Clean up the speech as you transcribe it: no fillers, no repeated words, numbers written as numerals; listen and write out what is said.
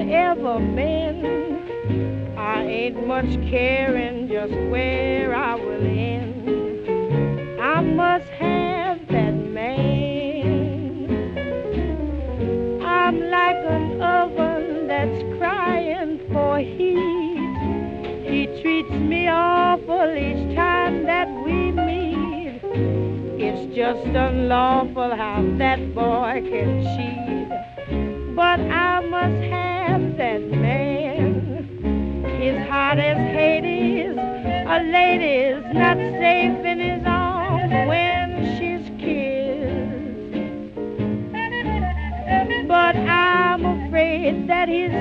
ever mend. I ain't much caring just where I will end. I must have that man. I'm like an oven that's crying for heat. He treats me awful each time that we meet. It's just unlawful how that boy can cheat. But I must have that man. He's hot as Hades. A lady's not safe in his arms when she's kissed. But I'm afraid that his